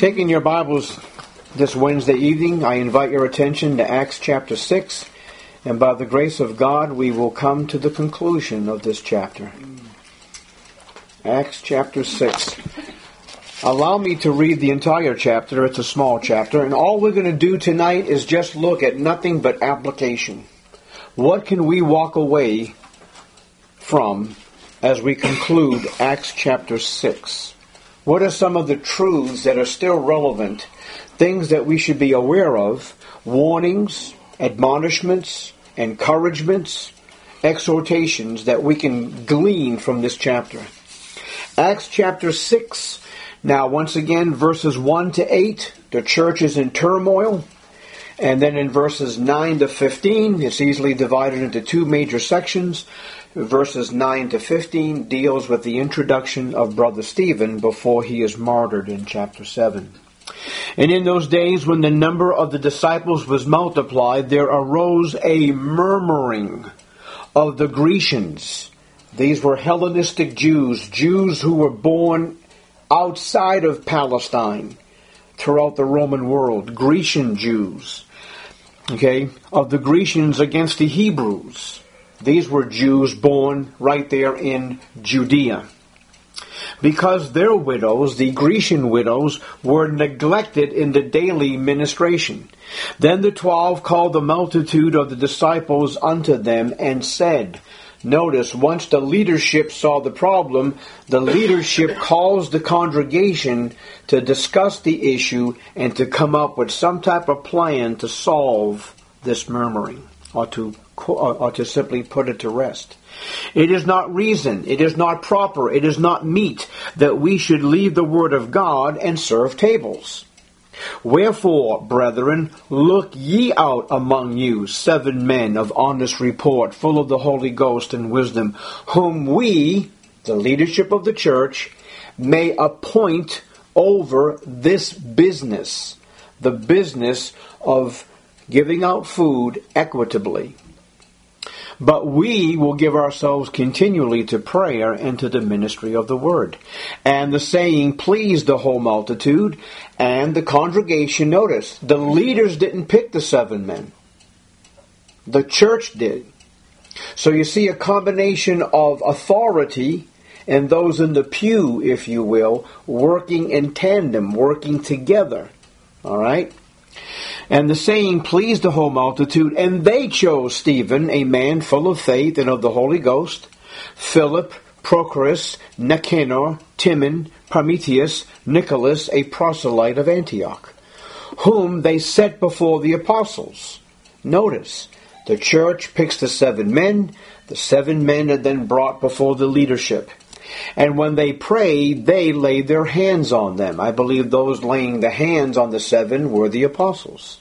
Taking your Bibles this Wednesday evening, I invite your attention to Acts chapter 6, and by the grace of God, we will come to the conclusion of this chapter. Acts chapter 6. Allow me to read the entire chapter. It's a small chapter, and all we're going to do tonight is just look at nothing but application. What can we walk away from as we conclude Acts chapter 6? What are some of the truths that are still relevant, things that we should be aware of, warnings, admonishments, encouragements, exhortations that we can glean from this chapter? Acts chapter 6, now once again, verses 1 to 8, the church is in turmoil. And then in verses 9 to 15, it's easily divided into two major sections. Verses 9 to 15 deals with the introduction of Brother Stephen before he is martyred in chapter 7. And in those days when the number of the disciples was multiplied, there arose a murmuring of the Grecians. These were Hellenistic Jews, Jews who were born outside of Palestine throughout the Roman world, Grecian Jews, of the Grecians against the Hebrews. These were Jews born right there in Judea. Because their widows, the Grecian widows, were neglected in the daily ministration. Then the 12 called the multitude of the disciples unto them and said, notice, once the leadership saw the problem, the leadership calls the congregation to discuss the issue and to come up with some type of plan to solve this murmuring, or to simply put it to rest. It is not reason, it is not proper, it is not meet that we should leave the word of God and serve tables. Wherefore, brethren, look ye out among you 7 men of honest report, full of the Holy Ghost and wisdom, whom we, the leadership of the church, may appoint over this business, the business of giving out food equitably. But we will give ourselves continually to prayer and to the ministry of the word. And the saying pleased the whole multitude, and the congregation. Notice, the leaders didn't pick the 7 men. The church did. So you see a combination of authority and those in the pew, if you will, working in tandem, working together. All right? And the saying pleased the whole multitude, and they chose Stephen, a man full of faith and of the Holy Ghost, Philip, Prochorus, Nicanor, Timon, Prometheus, Nicholas, a proselyte of Antioch, whom they set before the apostles. Notice, the church picks the 7 men. The 7 men are then brought before the leadership. And when they prayed, they laid their hands on them. I believe those laying the hands on the 7 were the apostles.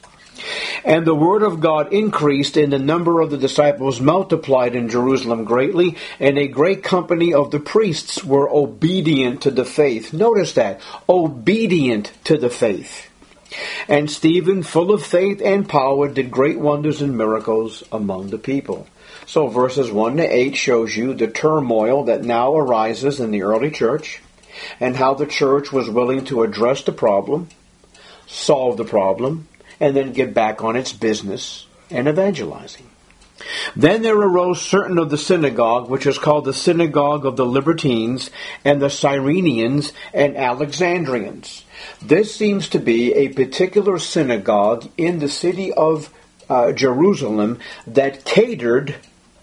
And the word of God increased, and the number of the disciples multiplied in Jerusalem greatly, and a great company of the priests were obedient to the faith. Notice that, obedient to the faith. And Stephen, full of faith and power, did great wonders and miracles among the people. So verses 1 to 8 shows you the turmoil that now arises in the early church, and how the church was willing to address the problem, solve the problem, and then get back on its business and evangelizing. Then there arose certain of the synagogue, which is called the synagogue of the Libertines, and the Cyrenians and Alexandrians. This seems to be a particular synagogue in the city of Jerusalem that catered,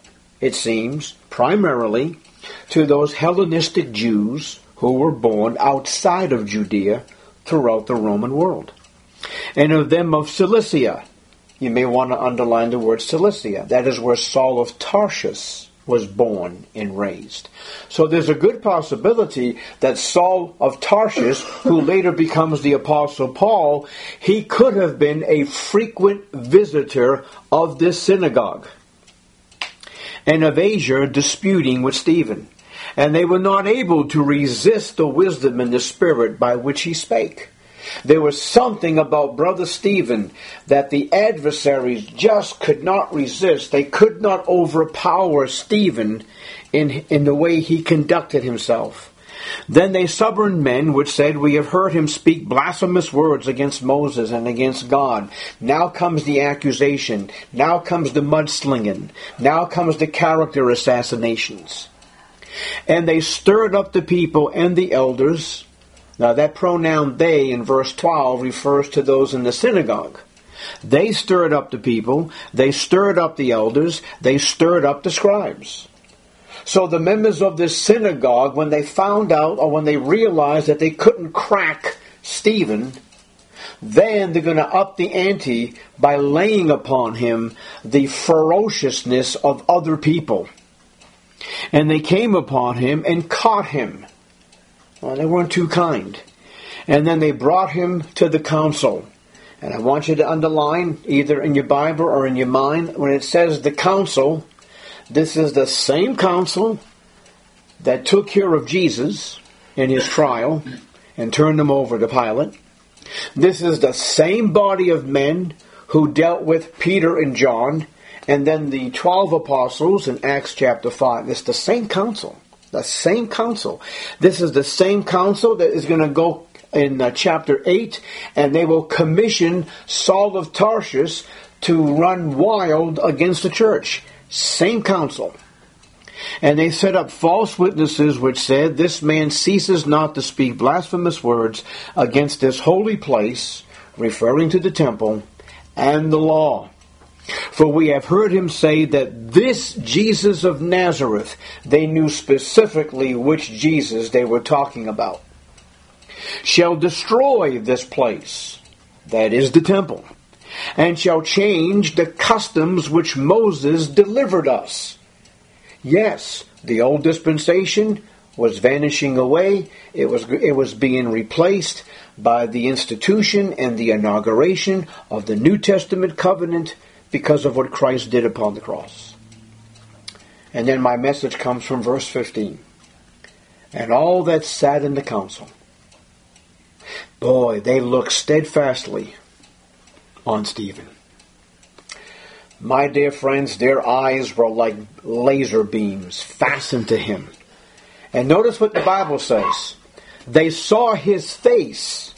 it seems, primarily to those Hellenistic Jews who were born outside of Judea throughout the Roman world. And of them of Cilicia, you may want to underline the word Cilicia. That is where Saul of Tarsus was born and raised. So there's a good possibility that Saul of Tarsus, who later becomes the Apostle Paul, he could have been a frequent visitor of this synagogue, and of Asia disputing with Stephen. And they were not able to resist the wisdom and the spirit by which he spake. There was something about Brother Stephen that the adversaries just could not resist. They could not overpower Stephen in the way he conducted himself. Then they suborned men which said, We have heard him speak blasphemous words against Moses and against God. Now comes the accusation. Now comes the mudslinging. Now comes the character assassinations. And they stirred up the people and the elders. Now that pronoun they in verse 12 refers to those in the synagogue. They stirred up the people. They stirred up the elders. They stirred up the scribes. So the members of this synagogue, when they found out or when they realized that they couldn't crack Stephen, then they're going to up the ante by laying upon him the ferociousness of other people. And they came upon him and caught him. Well, they weren't too kind. And then they brought him to the council. And I want you to underline, either in your Bible or in your mind, when it says the council, this is the same council that took care of Jesus in his trial and turned him over to Pilate. This is the same body of men who dealt with Peter and John and then the 12 apostles in Acts chapter 5. It's the same council. The same council. This is the same council that is going to go in chapter 8, and they will commission Saul of Tarsus to run wild against the church. Same council. And they set up false witnesses which said, This man ceases not to speak blasphemous words against this holy place, referring to the temple, and the law. For we have heard him say that this Jesus of Nazareth, they knew specifically which Jesus they were talking about, shall destroy this place, that is the temple, and shall change the customs which Moses delivered us. Yes, the old dispensation was vanishing away. It was being replaced by the institution and the inauguration of the New Testament covenant because of what Christ did upon the cross. And then my message comes from verse 15. And all that sat in the council, boy, they looked steadfastly on Stephen. My dear friends, their eyes were like laser beams fastened to him. And notice what the Bible says. They saw his face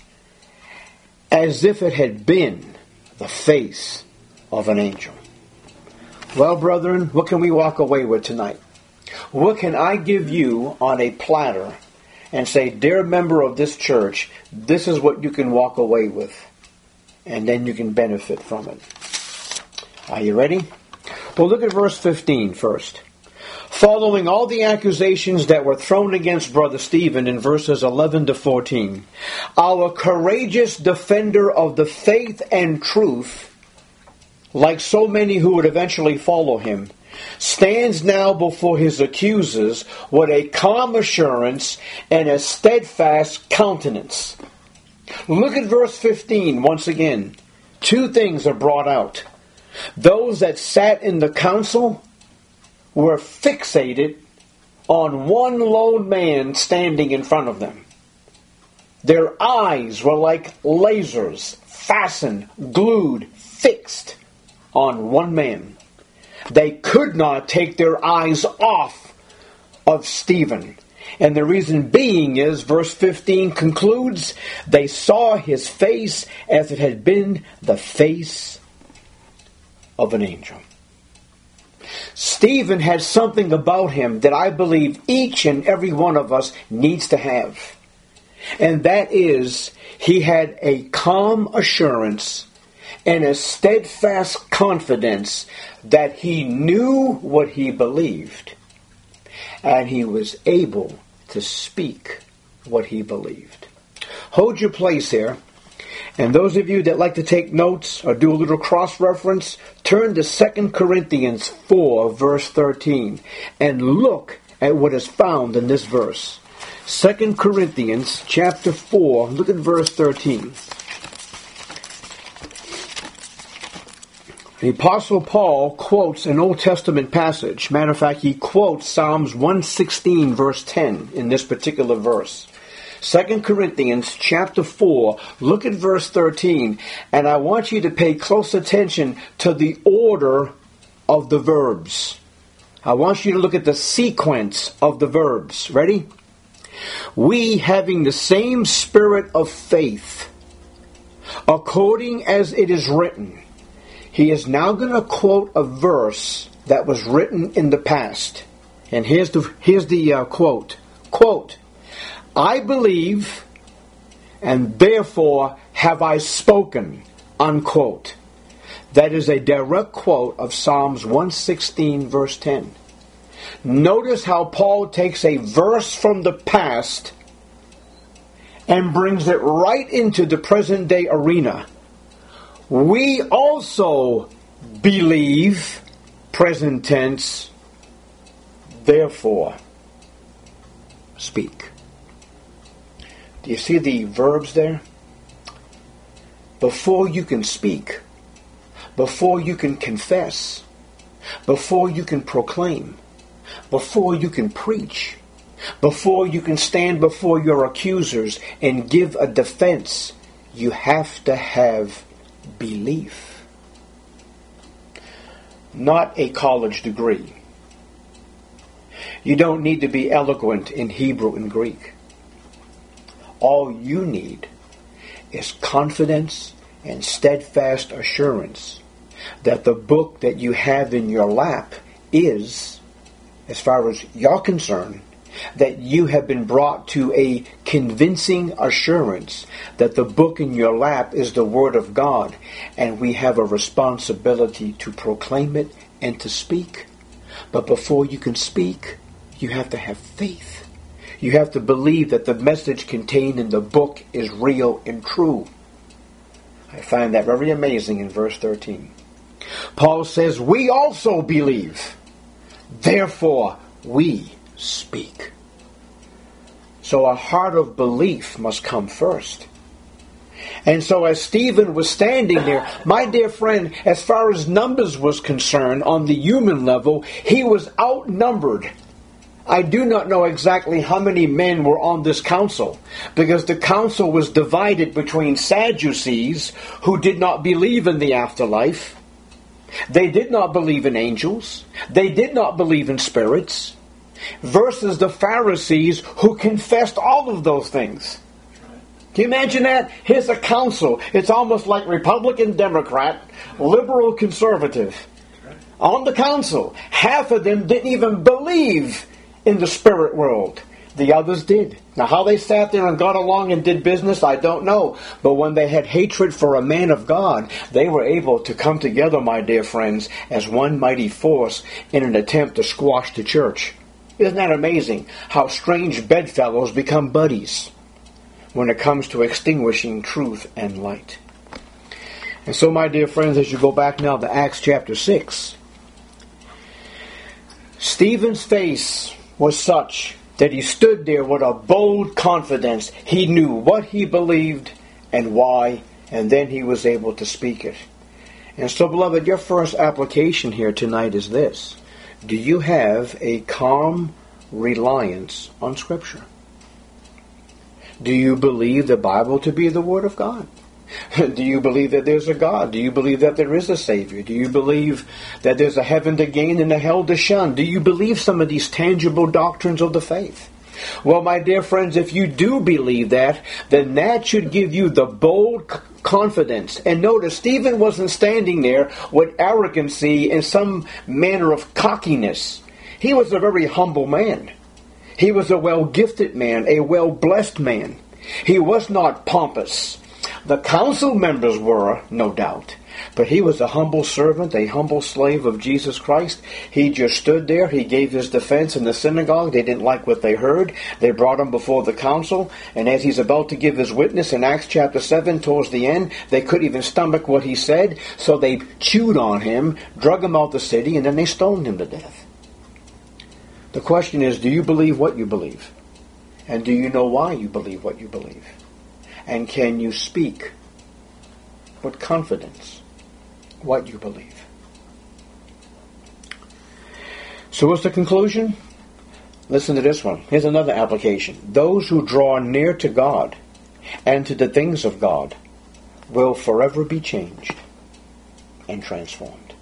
as if it had been the face of an angel. Well, brethren, what can we walk away with tonight? What can I give you on a platter and say, dear member of this church, this is what you can walk away with, and then you can benefit from it? Are you ready? Well, look at verse 15 first. Following all the accusations that were thrown against Brother Stephen in verses 11 to 14, our courageous defender of the faith and truth, like so many who would eventually follow him, stands now before his accusers with a calm assurance and a steadfast countenance. Look at verse 15 once again. Two things are brought out. Those that sat in the council were fixated on one lone man standing in front of them. Their eyes were like lasers, fastened, glued, fixed on one man. They could not take their eyes off of Stephen. And the reason being is, verse 15 concludes, they saw his face as it had been the face of an angel. Stephen had something about him that I believe each and every one of us needs to have. And that is, he had a calm assurance and a steadfast confidence that he knew what he believed, and he was able to speak what he believed. Hold your place here. And those of you that like to take notes or do a little cross-reference, turn to 2 Corinthians 4, verse 13, and look at what is found in this verse. 2 Corinthians chapter 4, look at verse 13. The Apostle Paul quotes an Old Testament passage. Matter of fact, he quotes Psalms 116, verse 10 in this particular verse. 2 Corinthians chapter 4, look at verse 13, and I want you to pay close attention to the order of the verbs. I want you to look at the sequence of the verbs. Ready? We, having the same spirit of faith, according as it is written. He is now going to quote a verse that was written in the past. And here's the quote. Quote, I believe, and therefore have I spoken, unquote. That is a direct quote of Psalms 116, verse 10. Notice how Paul takes a verse from the past and brings it right into the present day arena. We also believe, present tense, therefore speak. Do you see the verbs there? Before you can speak, before you can confess, before you can proclaim, before you can preach, before you can stand before your accusers and give a defense, you have to have belief. Not a college degree. You don't need to be eloquent in Hebrew and Greek. All you need is confidence and steadfast assurance that the book that you have in your lap is, as far as you're concerned, that you have been brought to a convincing assurance that the book in your lap is the Word of God, and we have a responsibility to proclaim it and to speak. But before you can speak, you have to have faith. You have to believe that the message contained in the book is real and true. I find that very amazing in verse 13. Paul says, we also believe, therefore we speak. So a heart of belief must come first. And so as Stephen was standing there, my dear friend, as far as numbers was concerned, on the human level, he was outnumbered. I do not know exactly how many men were on this council, because the council was divided between Sadducees, who did not believe in the afterlife. They did not believe in angels. They did not believe in spirits. Versus the Pharisees, who confessed all of those things. Can you imagine that? Here's a council. It's almost like Republican, Democrat, liberal, conservative. On the council, half of them didn't even believe in the spirit world. The others did. Now, how they sat there and got along and did business, I don't know. But when they had hatred for a man of God, they were able to come together, my dear friends, as one mighty force in an attempt to squash the church. Isn't that amazing how strange bedfellows become buddies when it comes to extinguishing truth and light? And so, my dear friends, as you go back now to Acts chapter 6, Stephen's face was such that he stood there with a bold confidence. He knew what he believed and why, and then he was able to speak it. And so, beloved, your first application here tonight is this. Do you have a calm reliance on Scripture? Do you believe the Bible to be the Word of God? Do you believe that there's a God? Do you believe that there is a Savior? Do you believe that there's a heaven to gain and a hell to shun? Do you believe some of these tangible doctrines of the faith? Well, my dear friends, if you do believe that, then that should give you the bold confidence. And notice, Stephen wasn't standing there with arrogancy and some manner of cockiness. He was a very humble man. He was a well-gifted man, a well-blessed man. He was not pompous. The council members were, no doubt. But he was a humble servant, a humble slave of Jesus Christ. He just stood there. He gave his defense in the synagogue. They didn't like what they heard. They brought him before the council. And as he's about to give his witness in Acts chapter 7, towards the end, they couldn't even stomach what he said. So they chewed on him, drug him out the city, and then they stoned him to death. The question is, do you believe what you believe? And do you know why you believe what you believe? And can you speak with confidence what you believe? So what's the conclusion? Listen to this one. Here's another application. Those who draw near to God and to the things of God will forever be changed and transformed.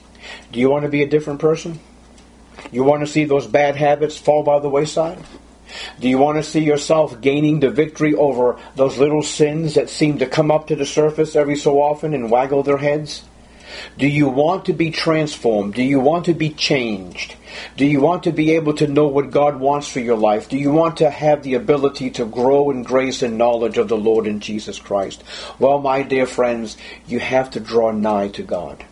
Do you want to be a different person? You want to see those bad habits fall by the wayside? Do you want to see yourself gaining the victory over those little sins that seem to come up to the surface every so often and waggle their heads? Do you want to be transformed? Do you want to be changed? Do you want to be able to know what God wants for your life? Do you want to have the ability to grow in grace and knowledge of the Lord and Jesus Christ? Well, my dear friends, you have to draw nigh to God.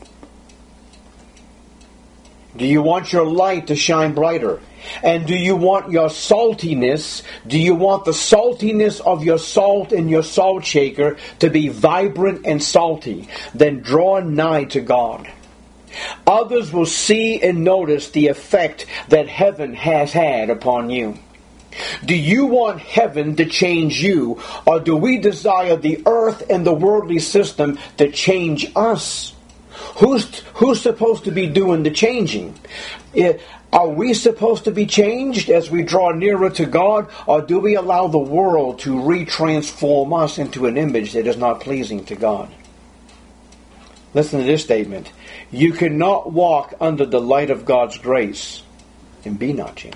Do you want your light to shine brighter? And do you want your saltiness, do you want the saltiness of your salt in your salt shaker to be vibrant and salty? Then draw nigh to God. Others will see and notice the effect that heaven has had upon you. Do you want heaven to change you, or do we desire the earth and the worldly system to change us? Who's supposed to be doing the changing? Are we supposed to be changed as we draw nearer to God, or do we allow the world to retransform us into an image that is not pleasing to God? Listen to this statement. You cannot walk under the light of God's grace and be not changed.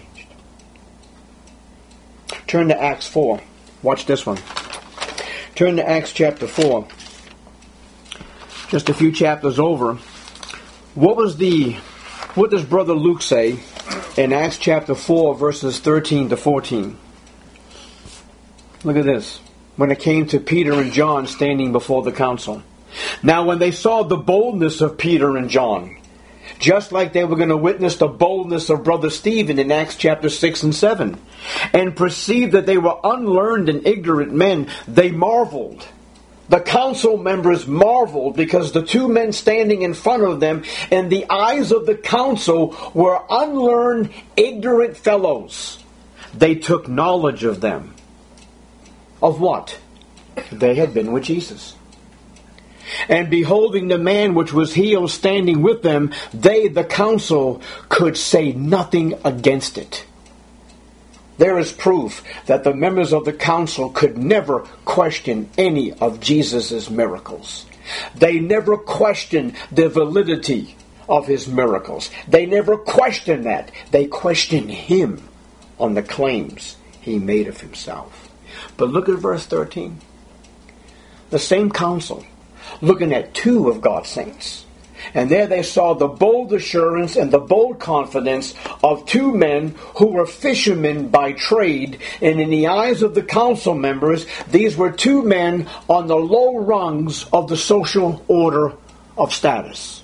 Turn to Acts 4. Watch this one. Turn to Acts chapter 4. Just a few chapters over. What does Brother Luke say in Acts chapter 4, verses 13 to 14? Look at this. When it came to Peter and John standing before the council. Now when they saw the boldness of Peter and John, just like they were going to witness the boldness of Brother Stephen in Acts chapter 6 and 7, and perceived that they were unlearned and ignorant men, they marveled. The council members marveled because the two men standing in front of them in the eyes of the council were unlearned, ignorant fellows. They took knowledge of them. Of what? They had been with Jesus. And beholding the man which was healed standing with them, they, the council, could say nothing against it. There is proof that the members of the council could never question any of Jesus' miracles. They never questioned the validity of his miracles. They never questioned that. They questioned him on the claims he made of himself. But look at verse 13. The same council, looking at two of God's saints. And there they saw the bold assurance and the bold confidence of two men who were fishermen by trade. And in the eyes of the council members, these were two men on the low rungs of the social order of status.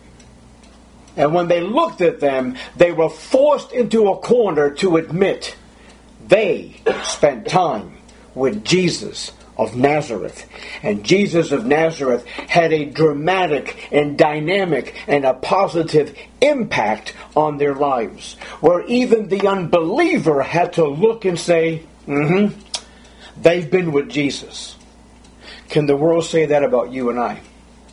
And when they looked at them, they were forced into a corner to admit they spent time with Jesus of Nazareth. And Jesus of Nazareth had a dramatic and dynamic and a positive impact on their lives, where even the unbeliever had to look and say, they've been with Jesus. Can the world say that about you and I?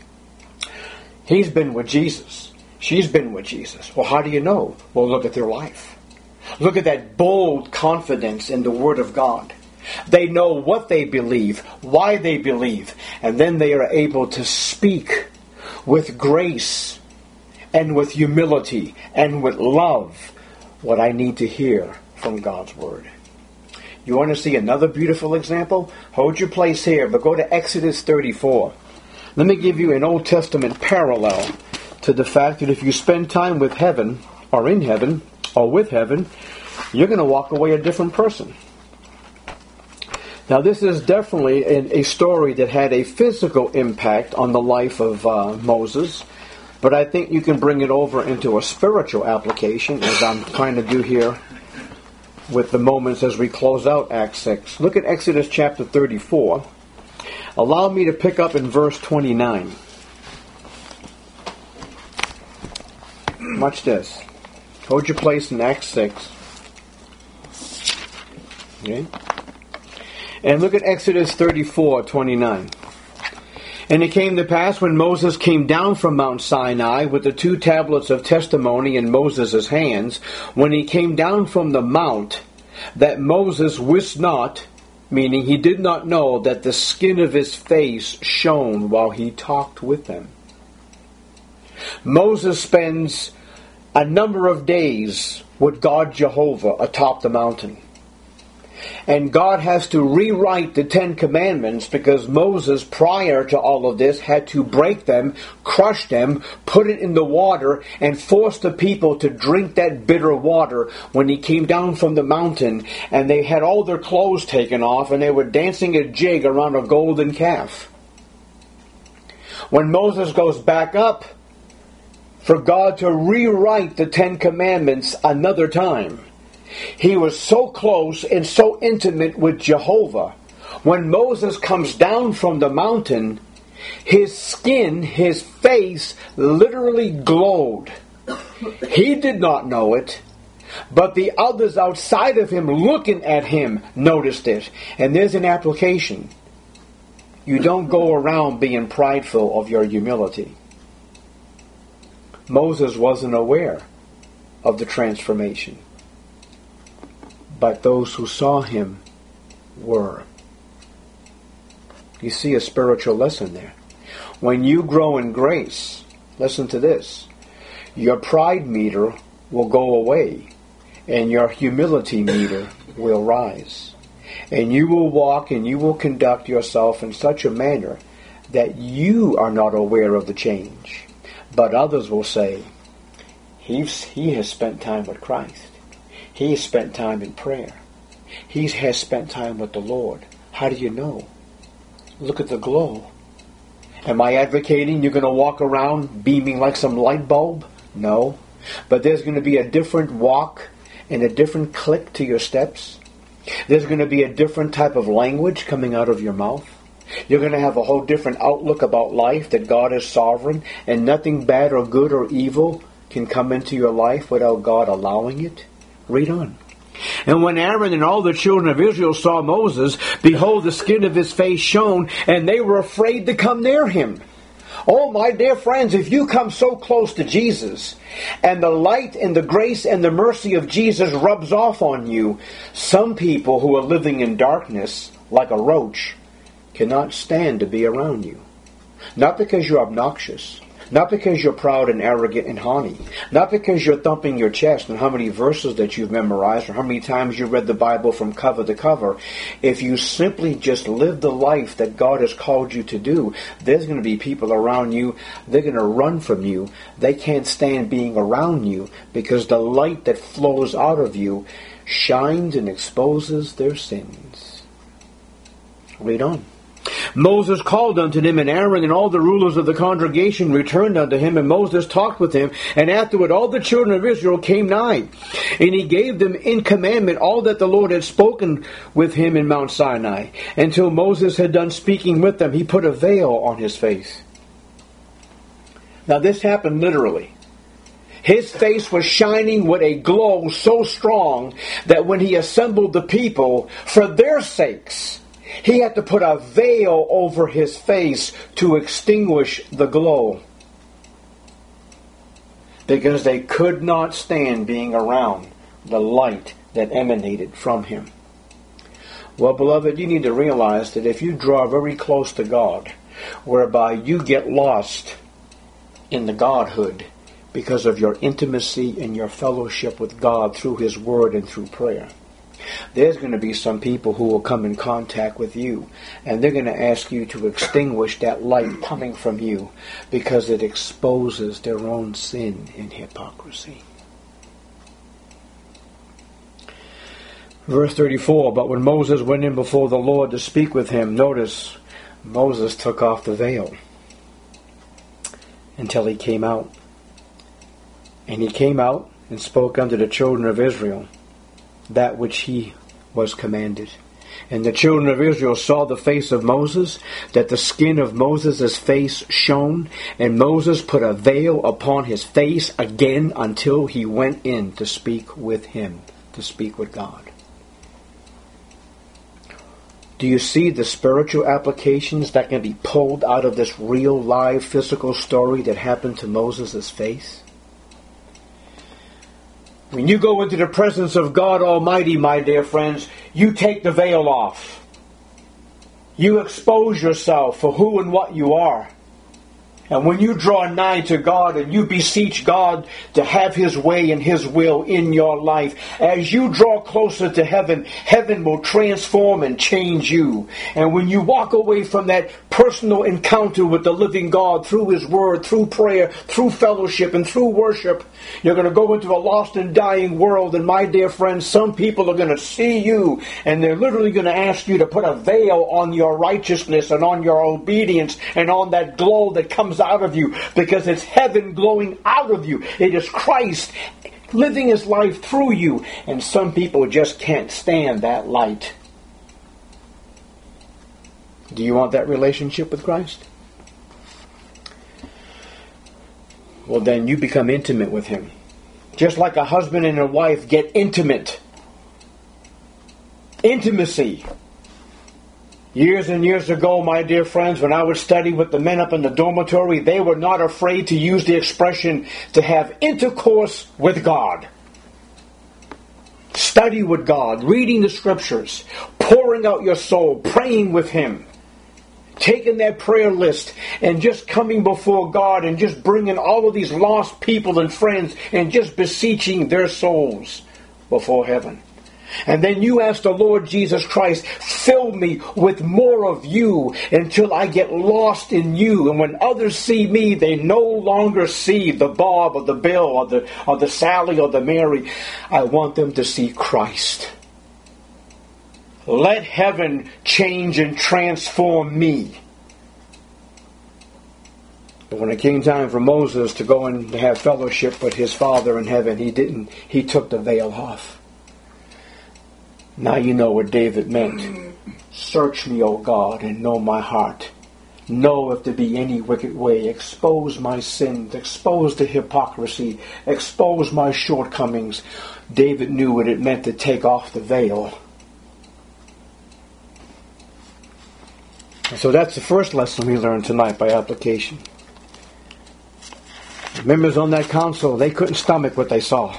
He's been with Jesus. She's been with Jesus. Well, how do you know? Well, look at their life. Look at that bold confidence in the Word of God. They know what they believe, why they believe, and then they are able to speak with grace and with humility and with love what I need to hear from God's Word. You want to see another beautiful example? Hold your place here, but go to Exodus 34. Let me give you an Old Testament parallel to the fact that if you spend time with heaven, or in heaven, or with heaven, you're going to walk away a different person. Now, this is definitely a story that had a physical impact on the life of Moses, but I think you can bring it over into a spiritual application, as I'm trying to do here with the moments as we close out Acts 6. Look at Exodus chapter 34. Allow me to pick up in verse 29. Watch this. Hold your place in Acts 6. Okay? And look at Exodus 34:29. And it came to pass when Moses came down from Mount Sinai with the 2 tablets of testimony in Moses' hands, when he came down from the mount, that Moses wist not, meaning he did not know, that the skin of his face shone while he talked with them. Moses spends a number of days with God Jehovah atop the mountain. And God has to rewrite the Ten Commandments because Moses, prior to all of this, had to break them, crush them, put it in the water, and force the people to drink that bitter water when he came down from the mountain. And they had all their clothes taken off, and they were dancing a jig around a golden calf. When Moses goes back up, for God to rewrite the Ten Commandments another time, he was so close and so intimate with Jehovah. When Moses comes down from the mountain, his skin, his face, literally glowed. He did not know it, but the others outside of him looking at him noticed it. And there's an application. You don't go around being prideful of your humility. Moses wasn't aware of the transformation, but those who saw him were. You see a spiritual lesson there. When you grow in grace, listen to this, your pride meter will go away and your humility meter will rise. And you will walk and you will conduct yourself in such a manner that you are not aware of the change. But others will say, he has spent time with Christ. He has spent time in prayer. He has spent time with the Lord. How do you know? Look at the glow. Am I advocating you're going to walk around beaming like some light bulb? No. But there's going to be a different walk and a different click to your steps. There's going to be a different type of language coming out of your mouth. You're going to have a whole different outlook about life, that God is sovereign and nothing bad or good or evil can come into your life without God allowing it. Read on. And when Aaron and all the children of Israel saw Moses, behold, the skin of his face shone, and they were afraid to come near him. Oh, my dear friends, if you come so close to Jesus, and the light and the grace and the mercy of Jesus rubs off on you, some people who are living in darkness, like a roach, cannot stand to be around you. Not because you're obnoxious, not because you're proud and arrogant and haughty, not because you're thumping your chest and how many verses that you've memorized or how many times you read the Bible from cover to cover. If you simply just live the life that God has called you to do, there's going to be people around you, they're going to run from you. They can't stand being around you because the light that flows out of you shines and exposes their sins. Read on. Moses called unto them, and Aaron and all the rulers of the congregation returned unto him, and Moses talked with him. And afterward all the children of Israel came nigh, and he gave them in commandment all that the Lord had spoken with him in Mount Sinai. Until Moses had done speaking with them, he put a veil on his face. Now this happened literally. His face was shining with a glow so strong that when he assembled the people, for their sakes, he had to put a veil over his face to extinguish the glow. Because they could not stand being around the light that emanated from him. Well, beloved, you need to realize that if you draw very close to God, whereby you get lost in the Godhood because of your intimacy and your fellowship with God through His Word and through prayer, there's going to be some people who will come in contact with you, and they're going to ask you to extinguish that light coming from you because it exposes their own sin and hypocrisy. Verse 34, but when Moses went in before the Lord to speak with him, notice Moses took off the veil until he came out. And he came out and spoke unto the children of Israel that which he was commanded. And the children of Israel saw the face of Moses, that the skin of Moses' face shone, and Moses put a veil upon his face again until he went in to speak with him, to speak with God. Do you see the spiritual applications that can be pulled out of this real, live, physical story that happened to Moses' face? When you go into the presence of God Almighty, my dear friends, you take the veil off. You expose yourself for who and what you are. And when you draw nigh to God and you beseech God to have His way and His will in your life, as you draw closer to heaven, heaven will transform and change you. And when you walk away from that personal encounter with the living God through His Word, through prayer, through fellowship, and through worship, you're going to go into a lost and dying world. And my dear friends, some people are going to see you and they're literally going to ask you to put a veil on your righteousness and on your obedience and on that glow that comes out of you, because it's heaven glowing out of you. It is Christ living His life through you, and some people just can't stand that light. Do you want that relationship with Christ? Well, then you become intimate with Him. Just like a husband and a wife get intimate. Intimacy. Years and years ago, my dear friends, when I would study with the men up in the dormitory, they were not afraid to use the expression to have intercourse with God. Study with God, reading the Scriptures, pouring out your soul, praying with Him, taking that prayer list and just coming before God and just bringing all of these lost people and friends and just beseeching their souls before heaven. And then you ask the Lord Jesus Christ, fill me with more of you until I get lost in you. And when others see me, they no longer see the Bob or the Bill or the Sally or the Mary. I want them to see Christ. Let heaven change and transform me. But when it came time for Moses to go and to have fellowship with his Father in heaven, he didn't. He took the veil off. Now you know what David meant. Search me, O God, and know my heart. Know if there be any wicked way. Expose my sins. Expose the hypocrisy. Expose my shortcomings. David knew what it meant to take off the veil. And so that's the first lesson we learned tonight by application. The members on that council, they couldn't stomach what they saw.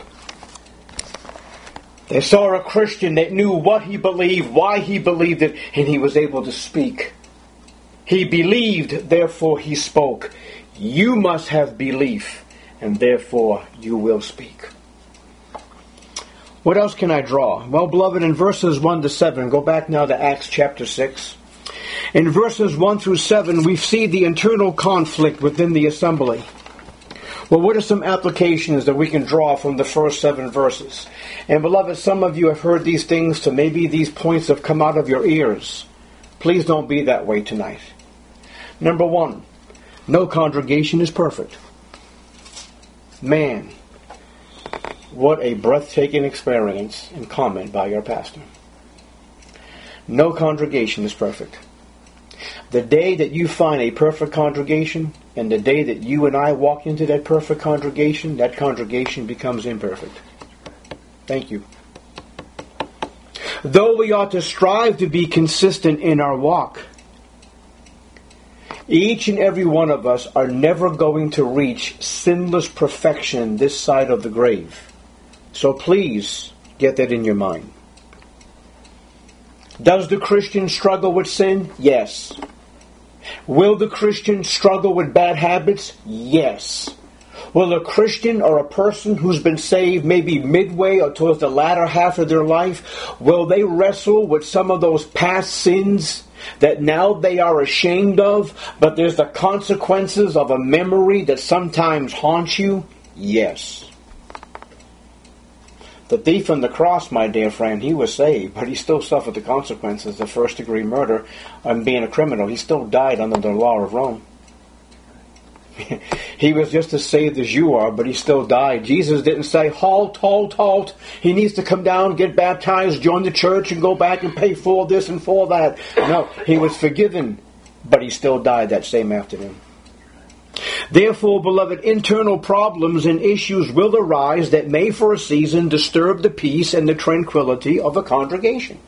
They saw a Christian that knew what he believed, why he believed it, and he was able to speak. He believed, therefore he spoke. You must have belief, and therefore you will speak. What else can I draw? Well, beloved, in verses 1 to 7, go back now to Acts chapter 6. In verses 1 through 7, we see the internal conflict within the assembly. Well, what are some applications that we can draw from the first 7 verses? And beloved, some of you have heard these things, so maybe these points have come out of your ears. Please don't be that way tonight. Number 1, no congregation is perfect. Man, what a breathtaking experience and comment by your pastor. No congregation is perfect. The day that you find a perfect congregation, and the day that you and I walk into that perfect congregation, that congregation becomes imperfect. Thank you. Though we ought to strive to be consistent in our walk, each and every one of us are never going to reach sinless perfection this side of the grave. So please get that in your mind. Does the Christian struggle with sin? Yes. Will the Christian struggle with bad habits? Yes. Will a Christian or a person who's been saved maybe midway or towards the latter half of their life, will they wrestle with some of those past sins that now they are ashamed of, but there's the consequences of a memory that sometimes haunts you? Yes. The thief on the cross, my dear friend, he was saved, but he still suffered the consequences of first-degree murder and being a criminal. He still died under the law of Rome. He was just as saved as you are, but he still died. Jesus didn't say, halt, halt, halt. He needs to come down, get baptized, join the church, and go back and pay for this and for that. No, he was forgiven, but he still died that same afternoon. Therefore, beloved, internal problems and issues will arise that may for a season disturb the peace and the tranquility of a congregation.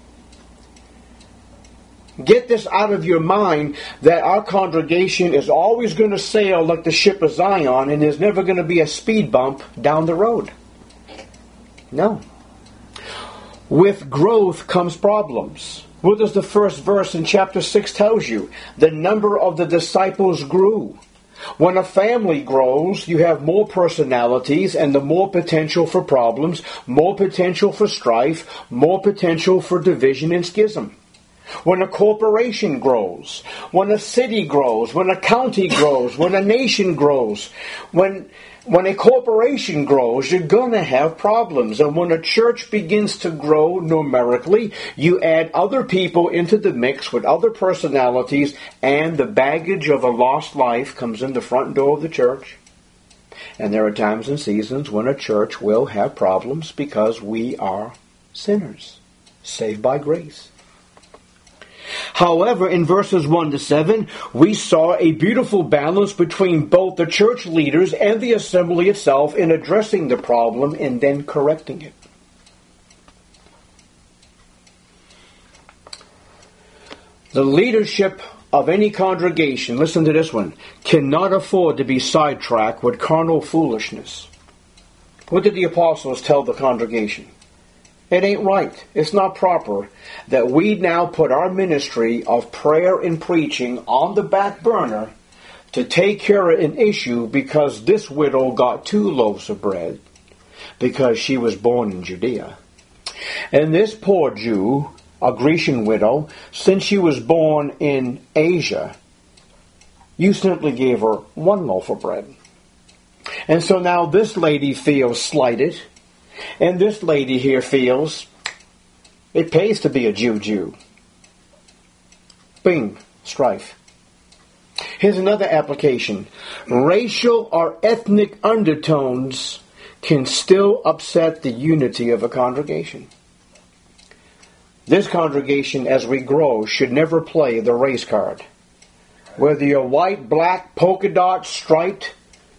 Get this out of your mind that our congregation is always going to sail like the ship of Zion, and there's never going to be a speed bump down the road. No. With growth comes problems. What does the first verse in chapter 6 tells you? The number of the disciples grew. When a family grows, you have more personalities and the more potential for problems, more potential for strife, more potential for division and schism. When a corporation grows, when a city grows, when a county grows, when a nation grows, when a corporation grows, you're going to have problems. And when a church begins to grow numerically, you add other people into the mix with other personalities, and the baggage of a lost life comes in the front door of the church. And there are times and seasons when a church will have problems because we are sinners, saved by grace. However, in verses 1 to 7, we saw a beautiful balance between both the church leaders and the assembly itself in addressing the problem and then correcting it. The leadership of any congregation, listen to this one, cannot afford to be sidetracked with carnal foolishness. What did the apostles tell the congregation? It ain't right. It's not proper that we now put our ministry of prayer and preaching on the back burner to take care of an issue because this widow got 2 loaves of bread because she was born in Judea. And this poor Jew, a Grecian widow, since she was born in Asia, you simply gave her 1 loaf of bread. And so now this lady feels slighted. And this lady here feels it pays to be a Jew. Bing, strife. Here's another application. Racial or ethnic undertones can still upset the unity of a congregation. This congregation, as we grow, should never play the race card. Whether you're white, black, polka dot, striped,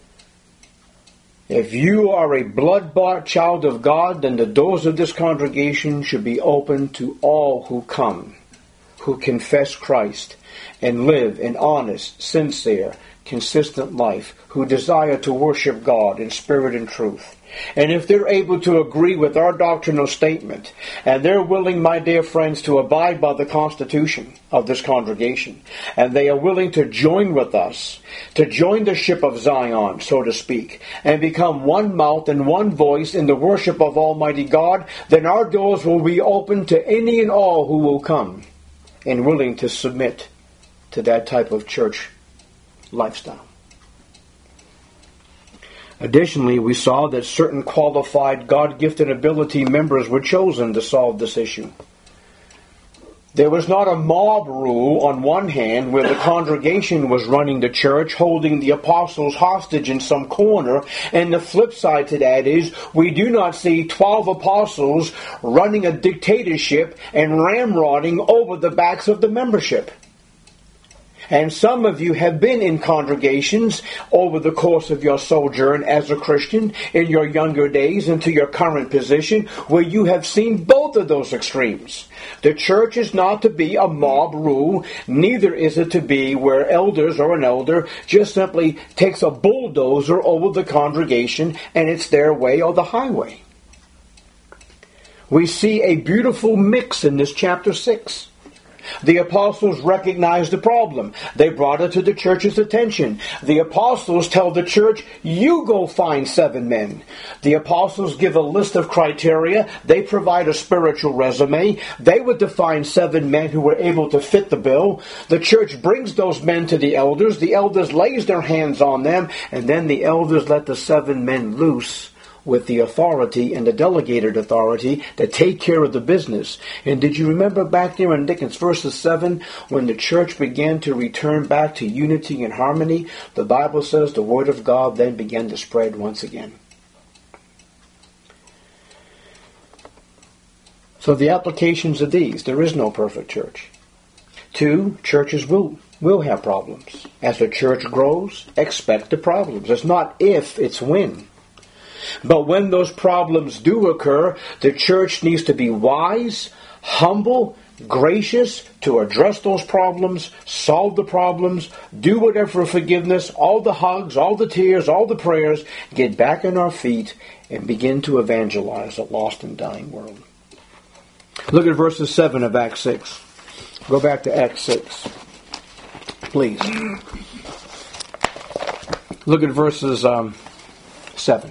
if you are a blood-bought child of God, then the doors of this congregation should be open to all who come, who confess Christ and live an honest, sincere, consistent life, who desire to worship God in spirit and truth. And if they're able to agree with our doctrinal statement, and they're willing, my dear friends, to abide by the constitution of this congregation, and they are willing to join with us, to join the ship of Zion, so to speak, and become one mouth and one voice in the worship of Almighty God, then our doors will be open to any and all who will come and willing to submit to that type of church lifestyle. Additionally, we saw that certain qualified, God-gifted ability members were chosen to solve this issue. There was not a mob rule on one hand where the congregation was running the church, holding the apostles hostage in some corner, and the flip side to that is we do not see 12 apostles running a dictatorship and ramrodding over the backs of the membership. And some of you have been in congregations over the course of your sojourn as a Christian in your younger days into your current position where you have seen both of those extremes. The church is not to be a mob rule, neither is it to be where elders or an elder just simply takes a bulldozer over the congregation and it's their way or the highway. We see a beautiful mix in this chapter 6. The apostles recognized the problem. They brought it to the church's attention. The apostles tell the church, you go find 7 men. The apostles give a list of criteria. They provide a spiritual resume. They would define 7 men who were able to fit the bill. The church brings those men to the elders. The elders lays their hands on them. And then the elders let the 7 men loose with the authority and the delegated authority to take care of the business. And did you remember back there in Dickens verses 7, when the church began to return back to unity and harmony, the Bible says the word of God then began to spread once again. So the applications are these. There is no perfect church. 2, churches will have problems. As the church grows, expect the problems. It's not if, it's when. But when those problems do occur, the church needs to be wise, humble, gracious to address those problems, solve the problems, do whatever for forgiveness, all the hugs, all the tears, all the prayers, get back on our feet and begin to evangelize a lost and dying world. Look at verses 7 of Acts 6. Go back to Acts 6, please. Look at verses 7.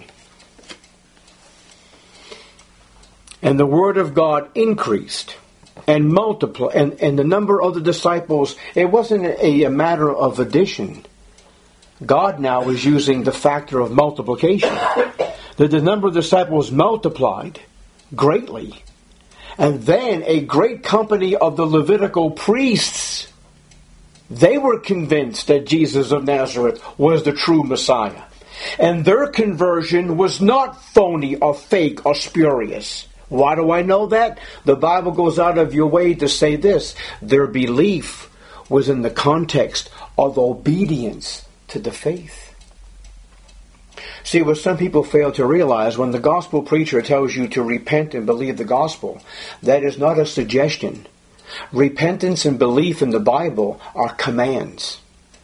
And the word of God increased and multiplied, and the number of the disciples, it wasn't a matter of addition. God now is using the factor of multiplication. That the number of disciples multiplied greatly. And then a great company of the Levitical priests, they were convinced that Jesus of Nazareth was the true Messiah. And their conversion was not phony or fake or spurious. Why do I know that? The Bible goes out of your way to say this. Their belief was in the context of obedience to the faith. See, what some people fail to realize, when the gospel preacher tells you to repent and believe the gospel, that is not a suggestion. Repentance and belief in the Bible are commands.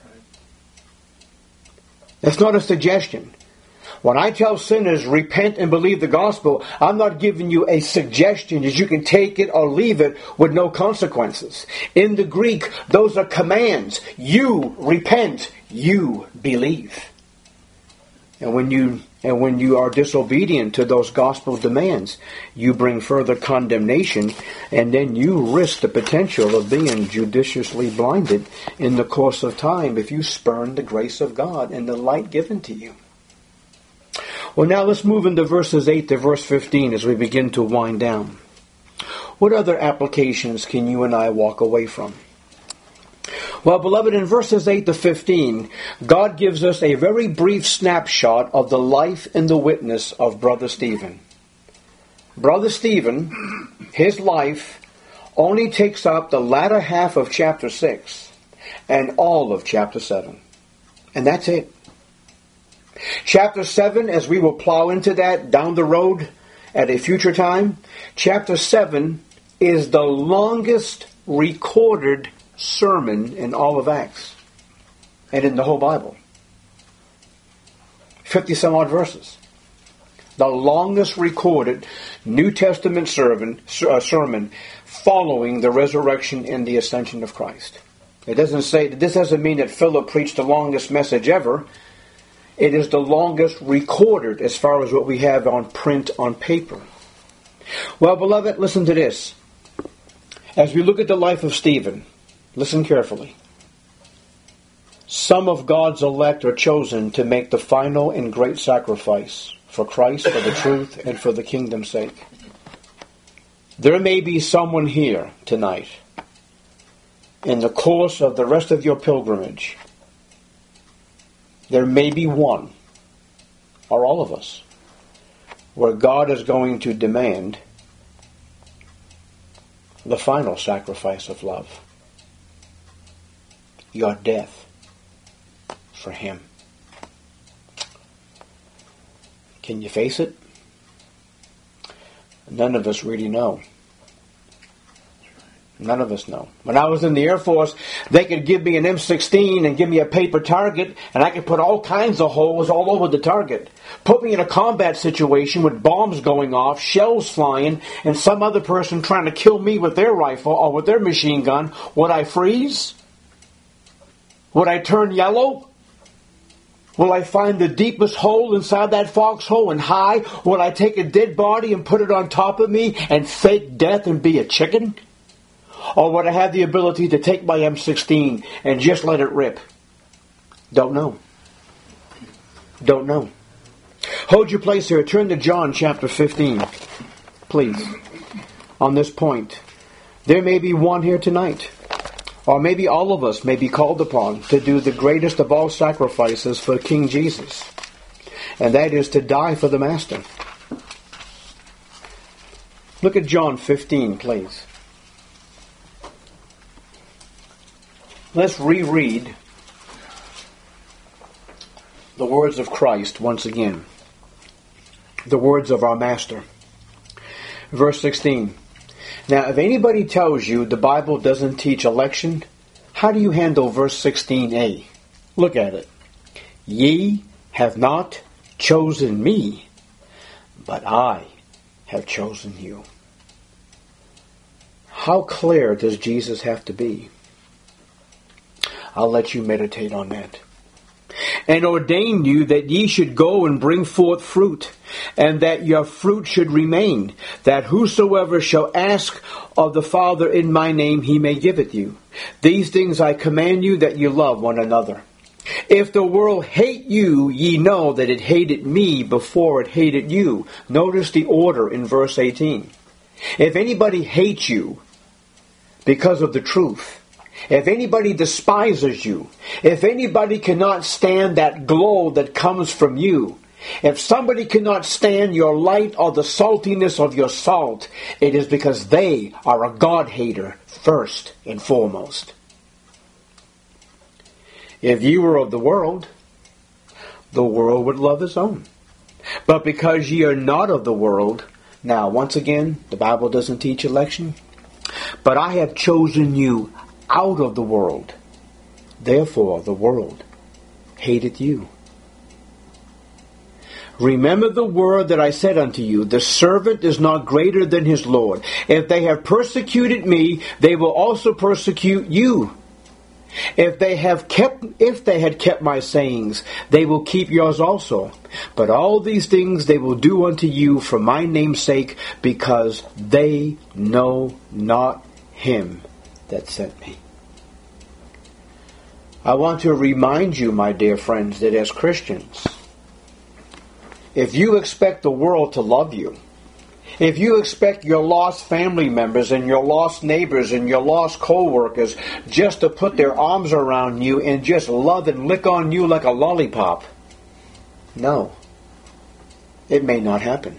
That's not a suggestion. When I tell sinners, repent and believe the gospel, I'm not giving you a suggestion that you can take it or leave it with no consequences. In the Greek, those are commands. You repent, you believe. And when you are disobedient to those gospel demands, you bring further condemnation, and then you risk the potential of being judiciously blinded in the course of time if you spurn the grace of God and the light given to you. Well, now let's move into verses 8 to verse 15 as we begin to wind down. What other applications can you and I walk away from? Well, beloved, in verses 8 to 15, God gives us a very brief snapshot of the life and the witness of Brother Stephen. Brother Stephen, his life only takes up the latter half of chapter 6 and all of chapter 7. And that's it. Chapter 7, as we will plow into that down the road at a future time, chapter 7 is the longest recorded sermon in all of Acts and in the whole Bible. 50 some odd verses. The longest recorded New Testament sermon following the resurrection and the ascension of Christ. This doesn't mean that Philip preached the longest message ever. It is the longest recorded as far as what we have on print on paper. Well, beloved, listen to this. As we look at the life of Stephen, listen carefully. Some of God's elect are chosen to make the final and great sacrifice for Christ, for the truth, and for the kingdom's sake. There may be someone here tonight, in the course of the rest of your pilgrimage, there may be one, or all of us, where God is going to demand the final sacrifice of love. Your death for Him. Can you face it? None of us really know. None of us know. When I was in the Air Force, they could give me an M16 and give me a paper target, and I could put all kinds of holes all over the target. Put me in a combat situation with bombs going off, shells flying, and some other person trying to kill me with their rifle or with their machine gun. Would I freeze? Would I turn yellow? Will I find the deepest hole inside that foxhole and hide? Will I take a dead body and put it on top of me and fake death and be a chicken? Or would I have the ability to take my M16 and just let it rip? Don't know. Don't know. Hold your place here. Turn to John chapter 15, please, on this point. There may be one here tonight, or maybe all of us may be called upon to do the greatest of all sacrifices for King Jesus, and that is to die for the Master. Look at John 15, please. Let's reread the words of Christ once again. The words of our Master. Verse 16. Now, if anybody tells you the Bible doesn't teach election, how do you handle verse 16a? Look at it. Ye have not chosen me, but I have chosen you. How clear does Jesus have to be? I'll let you meditate on that. and ordained you that ye should go and bring forth fruit, and that your fruit should remain, that whosoever shall ask of the Father in my name, he may give it you. These things I command you, that you love one another. If the world hate you, ye know that it hated me before it hated you. Notice the order in verse 18. If anybody hates you because of the truth, if anybody despises you, if anybody cannot stand that glow that comes from you, if somebody cannot stand your light or the saltiness of your salt, it is because they are a God-hater first and foremost. If you were of the world would love his own. But because ye are not of the world, now once again, the Bible doesn't teach election, but I have chosen you out of the world. Therefore the world hateth you. Remember the word that I said unto you, the servant is not greater than his Lord. If they have persecuted me, they will also persecute you. If they had kept my sayings, they will keep yours also. But all these things they will do unto you for my name's sake, because they know not him that sent me. I want to remind you, my dear friends, that as Christians, if you expect the world to love you, if you expect your lost family members and your lost neighbors and your lost co-workers just to put their arms around you and just love and lick on you like a lollipop, no, it may not happen.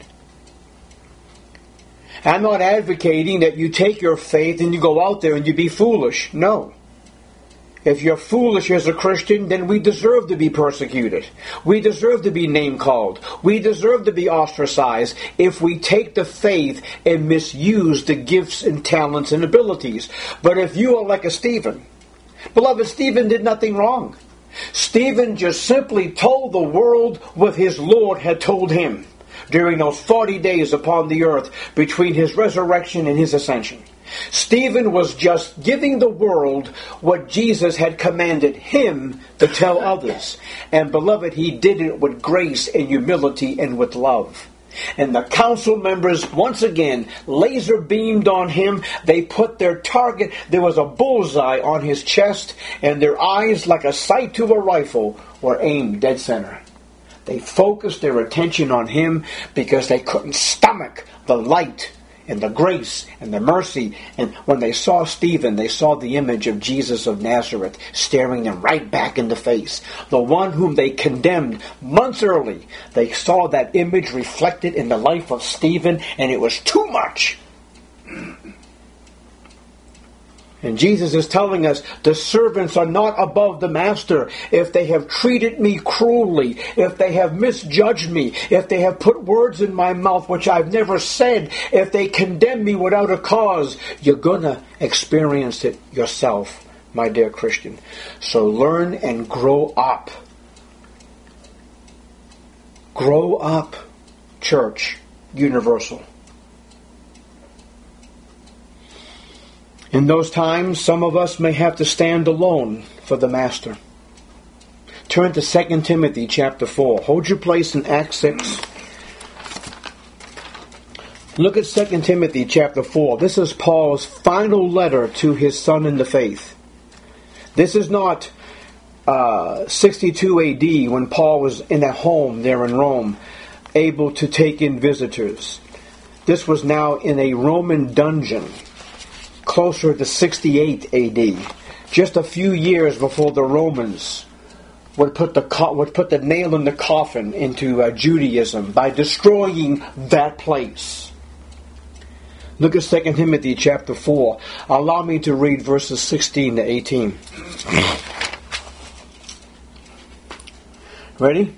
I'm not advocating that you take your faith and you go out there and you be foolish. No. If you're foolish as a Christian, then we deserve to be persecuted. We deserve to be name-called. We deserve to be ostracized if we take the faith and misuse the gifts and talents and abilities. But if you are like a Stephen, beloved, Stephen did nothing wrong. Stephen just simply told the world what his Lord had told him during those 40 days upon the earth between his resurrection and his ascension. Stephen was just giving the world what Jesus had commanded him to tell others. And beloved, he did it with grace and humility and with love. And the council members, once again, laser beamed on him. They put their target, there was a bullseye on his chest, and their eyes, like a sight to a rifle, were aimed dead center. They focused their attention on him because they couldn't stomach the light and the grace and the mercy. And when they saw Stephen, they saw the image of Jesus of Nazareth staring them right back in the face. The one whom they condemned months early. They saw that image reflected in the life of Stephen, and it was too much. And Jesus is telling us the servants are not above the master. If they have treated me cruelly, if they have misjudged me, if they have put words in my mouth which I've never said, if they condemn me without a cause, you're going to experience it yourself, my dear Christian. So learn and grow up. Grow up, Church Universal. In those times, some of us may have to stand alone for the Master. Turn to 2 Timothy chapter 4. Hold your place in Acts 6. Look at 2 Timothy chapter 4. This is Paul's final letter to his son in the faith. This is not 62 AD when Paul was in a home there in Rome, able to take in visitors. This was now in a Roman dungeon, closer to 68 AD, just a few years before the Romans would put the nail in the coffin into Judaism by destroying that place. Look at 2 Timothy chapter 4. Allow me to read verses 16 to 18. Ready?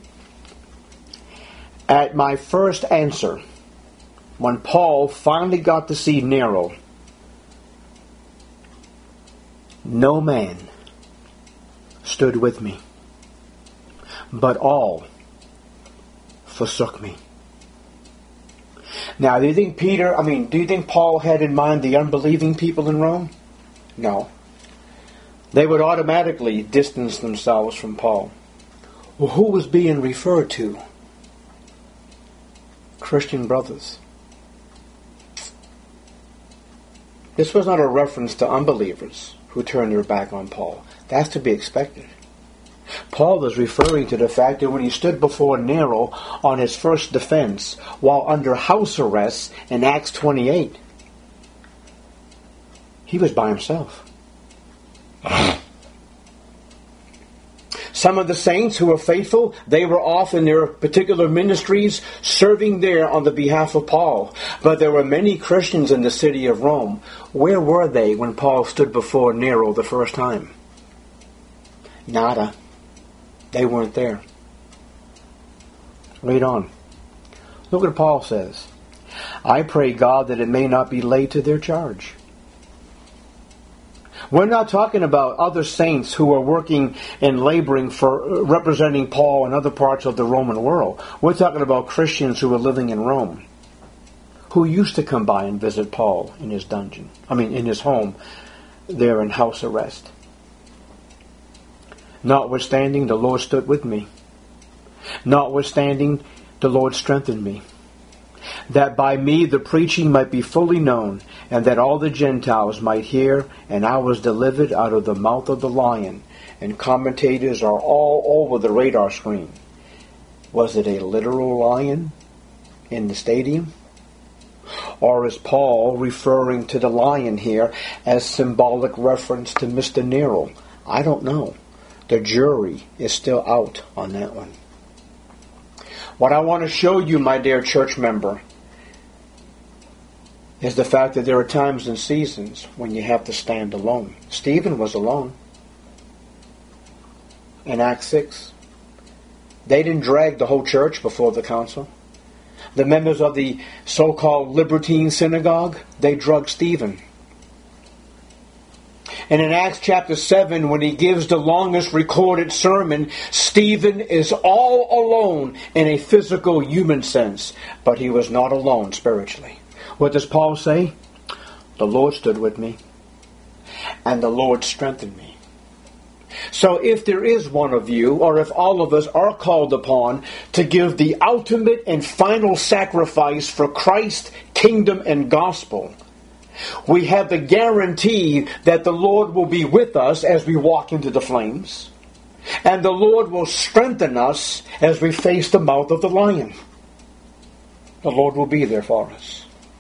At my first answer, when Paul finally got to see Nero, no man stood with me, but all forsook me. Now, do you think Paul had in mind the unbelieving people in Rome? No. They would automatically distance themselves from Paul. Well, who was being referred to? Christian brothers. This was not a reference to unbelievers who turned their back on Paul. That's to be expected. Paul is referring to the fact that when he stood before Nero on his first defense while under house arrest in Acts 28, he was by himself. Some of the saints who were faithful, they were off in their particular ministries, serving there on the behalf of Paul. But there were many Christians in the city of Rome. Where were they when Paul stood before Nero the first time? Nada. They weren't there. Read on. Look what Paul says. I pray God that it may not be laid to their charge. We're not talking about other saints who are working and laboring for representing Paul in other parts of the Roman world. We're talking about Christians who are living in Rome, who used to come by and visit Paul in his dungeon. In his home, there in house arrest. Notwithstanding, the Lord stood with me. Notwithstanding, the Lord strengthened me, that by me the preaching might be fully known, and that all the Gentiles might hear, and I was delivered out of the mouth of the lion. And commentators are all over the radar screen. Was it a literal lion in the stadium? Or is Paul referring to the lion here as symbolic reference to Mr. Nero? I don't know. The jury is still out on that one. What I want to show you, my dear church member, is the fact that there are times and seasons when you have to stand alone. Stephen was alone. In Acts 6, they didn't drag the whole church before the council. The members of the so-called Libertine synagogue, they drugged Stephen. And in Acts chapter 7, when he gives the longest recorded sermon, Stephen is all alone in a physical human sense. But he was not alone spiritually. What does Paul say? The Lord stood with me, and the Lord strengthened me. So if there is one of you, or if all of us are called upon to give the ultimate and final sacrifice for Christ's kingdom and gospel, we have the guarantee that the Lord will be with us as we walk into the flames, and the Lord will strengthen us as we face the mouth of the lion. The Lord will be there for us.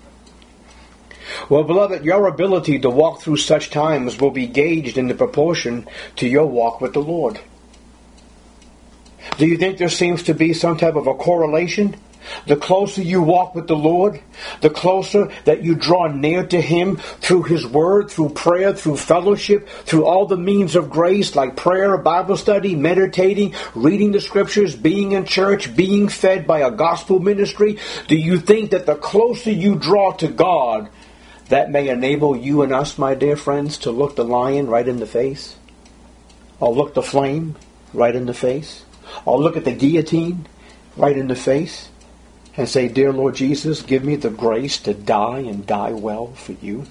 Well, beloved, your ability to walk through such times will be gauged in the proportion to your walk with the Lord. Do you think there seems to be some type of a correlation? The closer you walk with the Lord, the closer that you draw near to Him through His Word, through prayer, through fellowship, through all the means of grace like prayer, Bible study, meditating, reading the Scriptures, being in church, being fed by a gospel ministry. Do you think that the closer you draw to God, that may enable you and us, my dear friends, to look the lion right in the face? Or look the flame right in the face? Or look at the guillotine right in the face? And say, dear Lord Jesus, give me the grace to die and die well for you.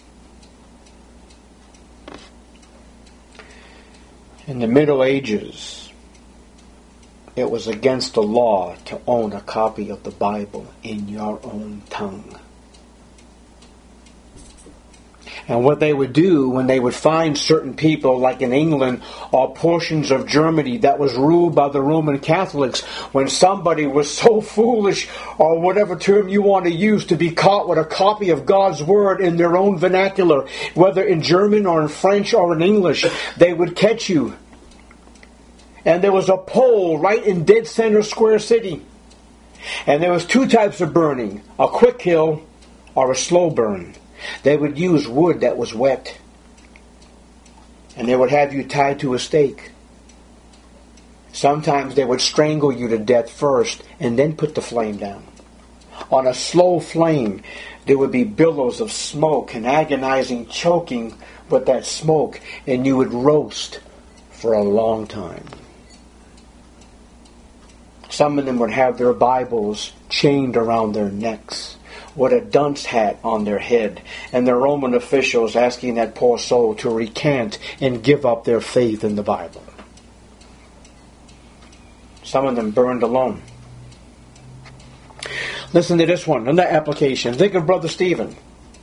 In the Middle Ages, it was against the law to own a copy of the Bible in your own tongue. And what they would do when they would find certain people, like in England or portions of Germany that was ruled by the Roman Catholics, when somebody was so foolish, or whatever term you want to use, to be caught with a copy of God's Word in their own vernacular, whether in German or in French or in English, they would catch you. And there was a pole right in dead center Square City. And there was two types of burning, a quick kill or a slow burn. They would use wood that was wet. And they would have you tied to a stake. Sometimes they would strangle you to death first and then put the flame down. On a slow flame, there would be billows of smoke and agonizing choking with that smoke, and you would roast for a long time. Some of them would have their Bibles chained around their necks, with a dunce hat on their head, and the Roman officials asking that poor soul to recant and give up their faith in the Bible. Some of them burned alone. Listen to this one, another application. Think of Brother Stephen.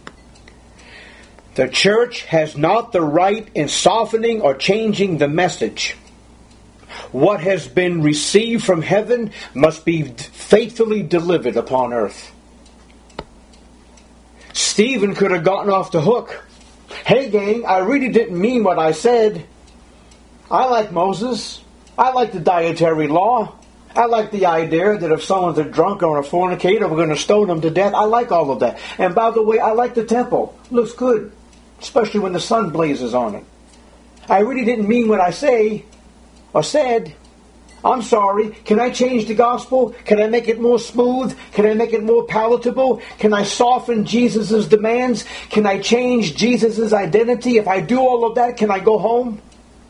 The church has not the right in softening or changing the message. What has been received from heaven must be faithfully delivered upon earth. Stephen could have gotten off the hook. Hey gang, I really didn't mean what I said. I like Moses. I like the dietary law. I like the idea that if someone's a drunk or a fornicator, we're going to stone them to death. I like all of that. And by the way, I like the temple. Looks good. Especially when the sun blazes on it. I really didn't mean what I say or said. I'm sorry. Can I change the gospel? Can I make it more smooth? Can I make it more palatable? Can I soften Jesus' demands? Can I change Jesus' identity? If I do all of that, can I go home?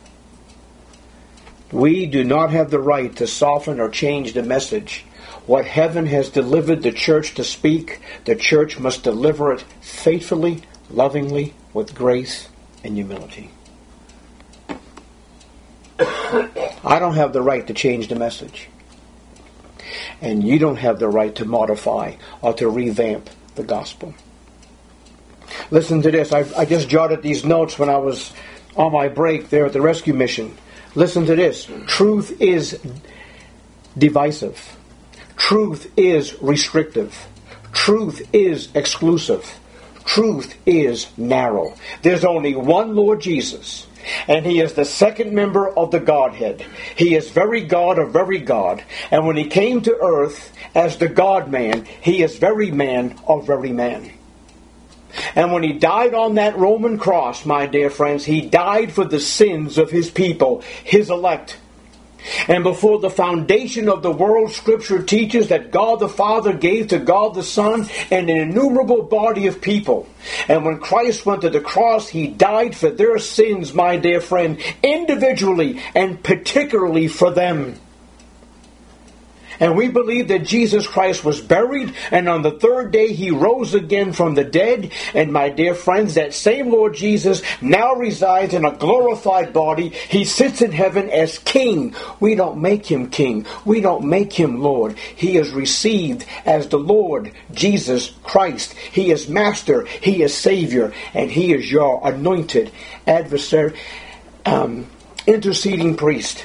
We do not have the right to soften or change the message. What heaven has delivered the church to speak, the church must deliver it faithfully, lovingly, with grace and humility. I don't have the right to change the message. And you don't have the right to modify or to revamp the gospel. Listen to this. I just jotted these notes when I was on my break there at the rescue mission. Listen to this. Truth is divisive. Truth is restrictive. Truth is exclusive. Truth is narrow. There's only one Lord Jesus, and He is the second member of the Godhead. He is very God of very God, and when He came to earth as the God-man, He is very man of very man. And when He died on that Roman cross, my dear friends, He died for the sins of His people, His elect. And before the foundation of the world, Scripture teaches that God the Father gave to God the Son an innumerable body of people. And when Christ went to the cross, He died for their sins, my dear friend, individually and particularly for them. And we believe that Jesus Christ was buried, and on the third day He rose again from the dead. And my dear friends, that same Lord Jesus now resides in a glorified body. He sits in heaven as King. We don't make Him King. We don't make Him Lord. He is received as the Lord Jesus Christ. He is Master. He is Savior. And He is your anointed adversary, interceding priest.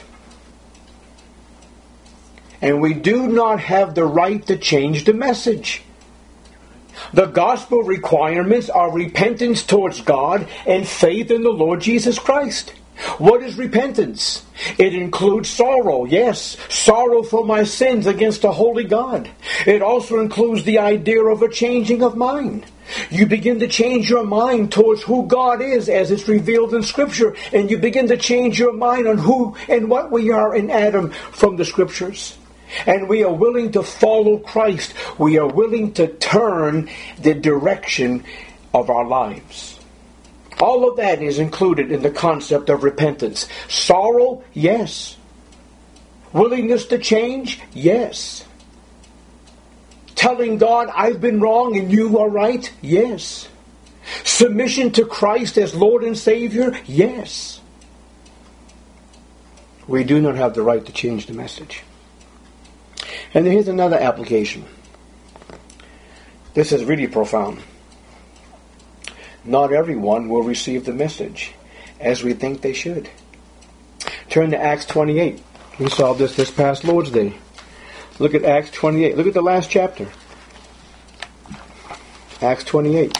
And we do not have the right to change the message. The gospel requirements are repentance towards God and faith in the Lord Jesus Christ. What is repentance? It includes sorrow, yes, sorrow for my sins against a holy God. It also includes the idea of a changing of mind. You begin to change your mind towards who God is as it's revealed in Scripture, and you begin to change your mind on who and what we are in Adam from the Scriptures. And we are willing to follow Christ. We are willing to turn the direction of our lives. All of that is included in the concept of repentance. Sorrow, yes. Willingness to change, yes. Telling God, I've been wrong and you are right, yes. Submission to Christ as Lord and Savior, yes. We do not have the right to change the message. And here's another application. This is really profound. Not everyone will receive the message as we think they should. Turn to Acts 28. We saw this past Lord's Day. Look at Acts 28. Look at the last chapter. Acts 28.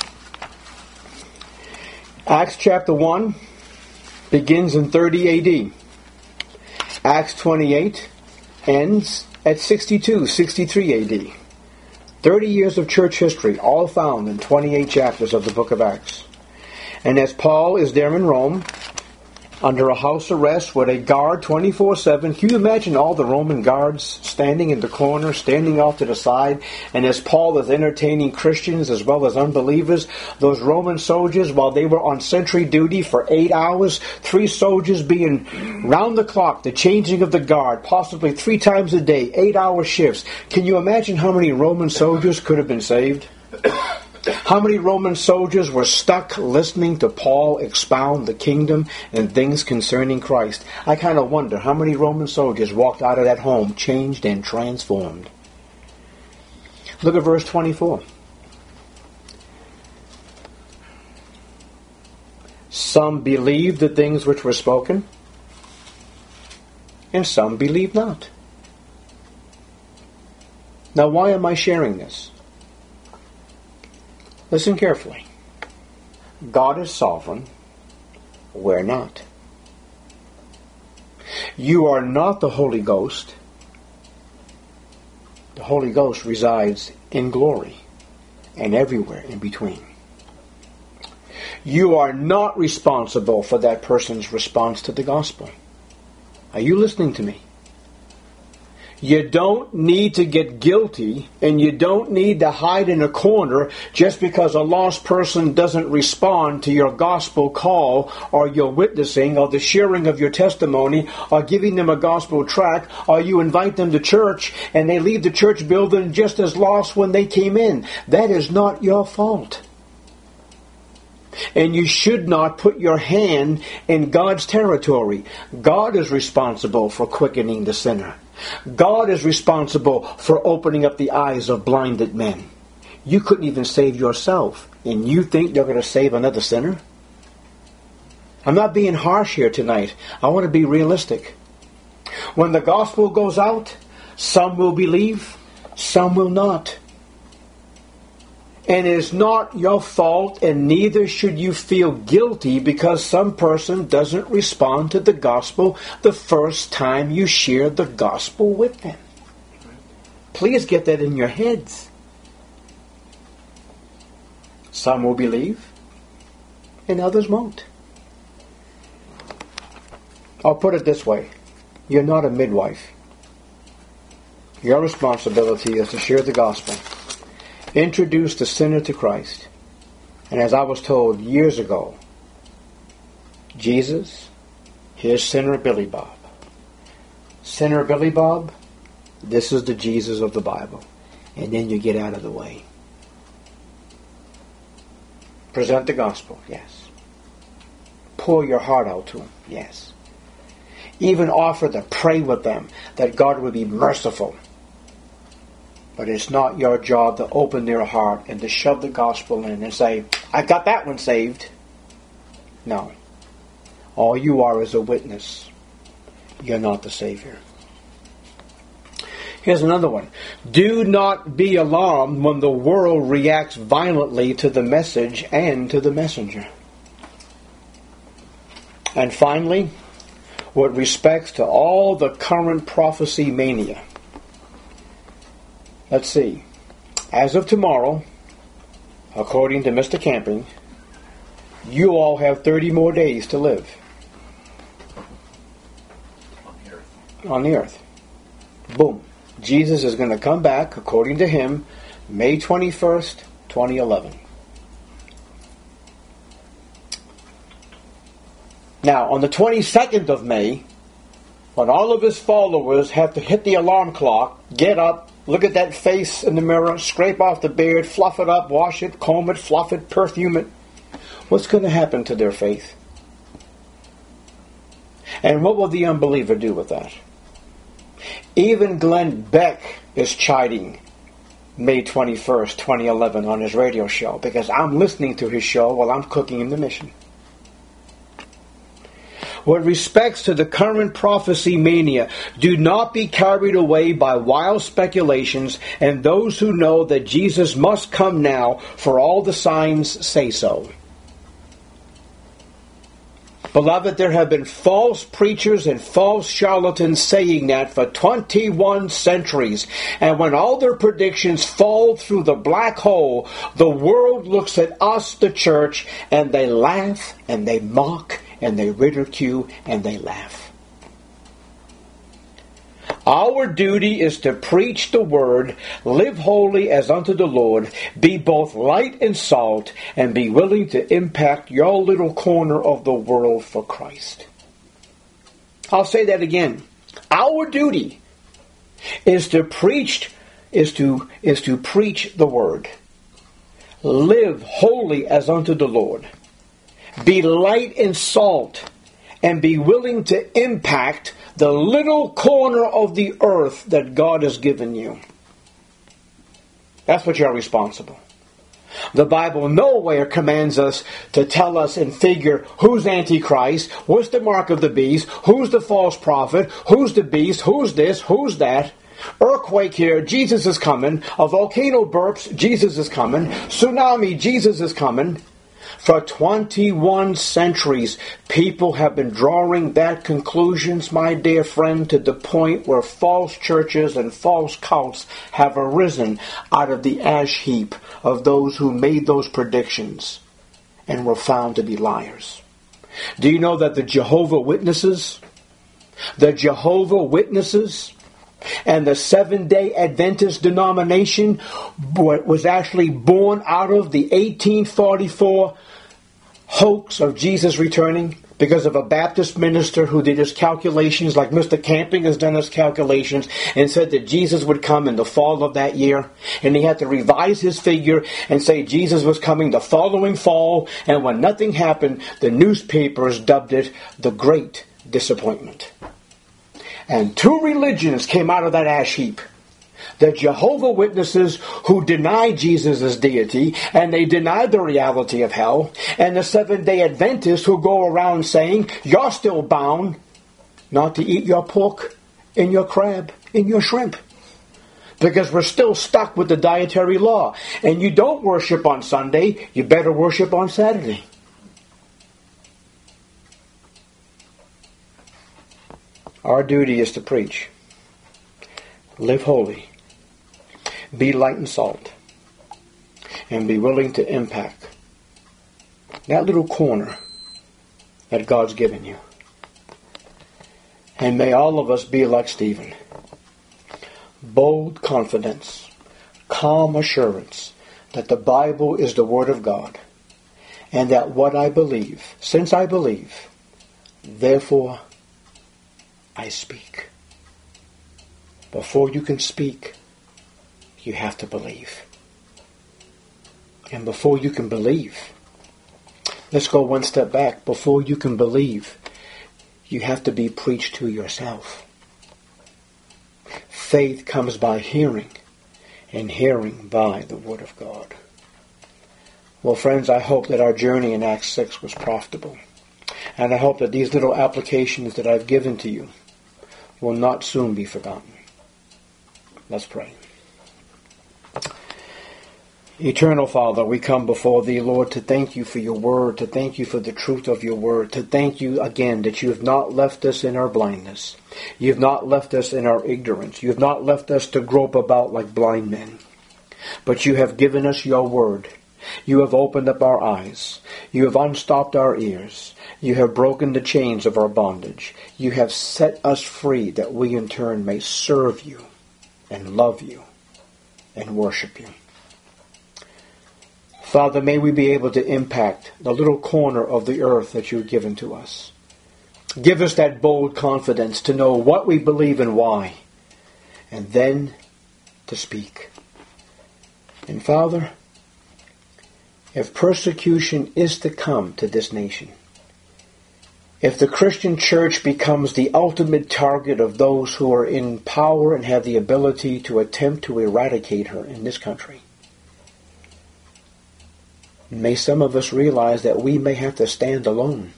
Acts chapter 1 begins in 30 AD. Acts 28 ends at 62, 63 AD. 30 years of church history, all found in 28 chapters of the book of Acts. And as Paul is there in Rome, under a house arrest with a guard 24/7. Can you imagine all the Roman guards standing in the corner, standing off to the side? And as Paul is entertaining Christians as well as unbelievers, those Roman soldiers, while they were on sentry duty for 8 hours, 3 soldiers being round the clock, the changing of the guard, possibly 3 times a day, 8-hour shifts. Can you imagine how many Roman soldiers could have been saved? How many Roman soldiers were stuck listening to Paul expound the kingdom and things concerning Christ? I kind of wonder how many Roman soldiers walked out of that home changed and transformed. Look at verse 24. Some believed the things which were spoken, and some believed not. Now, why am I sharing this? Listen carefully. God is sovereign. We're not. You are not the Holy Ghost. The Holy Ghost resides in glory and everywhere in between. You are not responsible for that person's response to the gospel. Are you listening to me? You don't need to get guilty, and you don't need to hide in a corner just because a lost person doesn't respond to your gospel call or your witnessing or the sharing of your testimony or giving them a gospel tract, or you invite them to church and they leave the church building just as lost when they came in. That is not your fault. And you should not put your hand in God's territory. God is responsible for quickening the sinner. God is responsible for opening up the eyes of blinded men. You couldn't even save yourself, and you think you're going to save another sinner? I'm not being harsh here tonight. I want to be realistic. When the gospel goes out, some will believe, some will not. And it is not your fault, and neither should you feel guilty because some person doesn't respond to the gospel the first time you share the gospel with them. Please get that in your heads. Some will believe, and others won't. I'll put it this way. You're not a midwife. Your responsibility is to share the gospel. Introduce the sinner to Christ. And as I was told years ago, Jesus, here's sinner Billy Bob. Sinner Billy Bob, this is the Jesus of the Bible. And then you get out of the way. Present the gospel, yes. Pour your heart out to him, yes. Even offer to pray with them that God would be merciful. But it's not your job to open their heart and to shove the gospel in and say, I got that one saved. No. All you are is a witness. You're not the Savior. Here's another one. Do not be alarmed when the world reacts violently to the message and to the messenger. And finally, with respect to all the current prophecy mania. Let's see. As of tomorrow, according to Mr. Camping, you all have 30 more days to live. On the earth. Boom. Jesus is going to come back, according to him, May 21st, 2011. Now, on the 22nd of May, when all of his followers have to hit the alarm clock, get up, look at that face in the mirror, scrape off the beard, fluff it up, wash it, comb it, fluff it, perfume it. What's going to happen to their faith? And what will the unbeliever do with that? Even Glenn Beck is chiding May 21st, 2011 on his radio show because I'm listening to his show while I'm cooking in the mission. With respects to the current prophecy mania, do not be carried away by wild speculations and those who know that Jesus must come now, for all the signs say so. Beloved, there have been false preachers and false charlatans saying that for 21 centuries. And when all their predictions fall through the black hole, the world looks at us, the church, and they laugh and they mock and they ridicule and they laugh. Our duty is to preach the word, live holy as unto the Lord, be both light and salt, and be willing to impact your little corner of the world for Christ. I'll say that again. Our duty is to preach the word, Live holy as unto the Lord. Be light and salt, and be willing to impact the little corner of the earth that God has given you. That's what you're responsible. The Bible nowhere commands us to tell us and figure who's Antichrist, what's the mark of the beast, who's the false prophet, who's the beast, who's this, who's that. Earthquake here, Jesus is coming. A volcano burps, Jesus is coming. Tsunami, Jesus is coming. For 21 centuries, people have been drawing that conclusions, my dear friend, to the point where false churches and false cults have arisen out of the ash heap of those who made those predictions and were found to be liars. Do you know that the Jehovah Witnesses and the Seventh-day Adventist denomination was actually born out of the 1844 hoax of Jesus returning because of a Baptist minister who did his calculations like Mr. Camping has done his calculations and said that Jesus would come in the fall of that year, and he had to revise his figure and say Jesus was coming the following fall, and when nothing happened, the newspapers dubbed it the Great Disappointment. And two religions came out of that ash heap. The Jehovah Witnesses, who denied Jesus' deity, and they denied the reality of hell, and the Seventh-day Adventists, who go around saying, you're still bound not to eat your pork and your crab and your shrimp, because we're still stuck with the dietary law. And you don't worship on Sunday, you better worship on Saturday. Our duty is to preach. Live holy. Be light and salt. And be willing to impact that little corner that God's given you. And may all of us be like Stephen. Bold confidence, calm assurance that the Bible is the Word of God, and that what I believe, since I believe, therefore I speak. Before you can speak, you have to believe. And before you can believe, let's go one step back. Before you can believe, you have to be preached to yourself. Faith comes by hearing, and hearing by the Word of God. Well, friends, I hope that our journey in Acts 6 was profitable. And I hope that these little applications that I've given to you will not soon be forgotten. Let's pray. Eternal Father, we come before Thee, Lord, to thank You for Your Word, to thank You for the truth of Your Word, to thank You again that You have not left us in our blindness. You have not left us in our ignorance. You have not left us to grope about like blind men. But You have given us Your Word. You have opened up our eyes. You have unstopped our ears. You have broken the chains of our bondage. You have set us free that we in turn may serve You and love You and worship You. Father, may we be able to impact the little corner of the earth that You've given to us. Give us that bold confidence to know what we believe and why, and then to speak. And Father, if persecution is to come to this nation, if the Christian church becomes the ultimate target of those who are in power and have the ability to attempt to eradicate her in this country, may some of us realize that we may have to stand alone.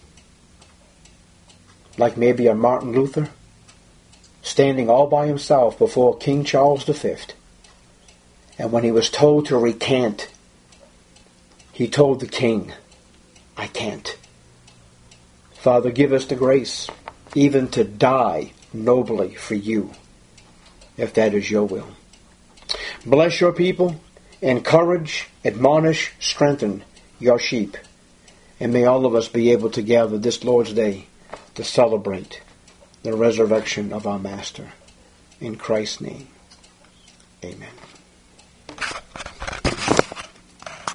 Like maybe a Martin Luther, standing all by himself before King Charles V. And when he was told to recant, he told the king, I can't. Father, give us the grace even to die nobly for You, if that is Your will. Bless Your people. Encourage, admonish, strengthen Your sheep. And may all of us be able to gather this Lord's Day to celebrate the resurrection of our Master. In Christ's name, amen.